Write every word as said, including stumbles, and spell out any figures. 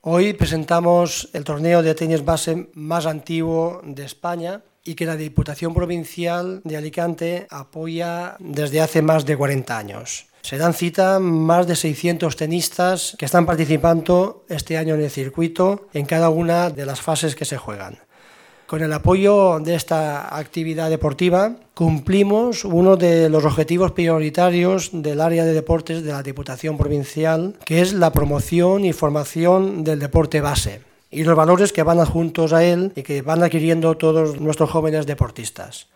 Hoy presentamos el torneo de tenis base más antiguo de España y que la Diputación Provincial de Alicante apoya desde hace más de cuarenta años. Se dan cita más de seiscientos tenistas que están participando este año en el circuito en cada una de las fases que se juegan. Con el apoyo de esta actividad deportiva cumplimos uno de los objetivos prioritarios del área de deportes de la Diputación Provincial, que es la promoción y formación del deporte base y los valores que van adjuntos a él y que van adquiriendo todos nuestros jóvenes deportistas.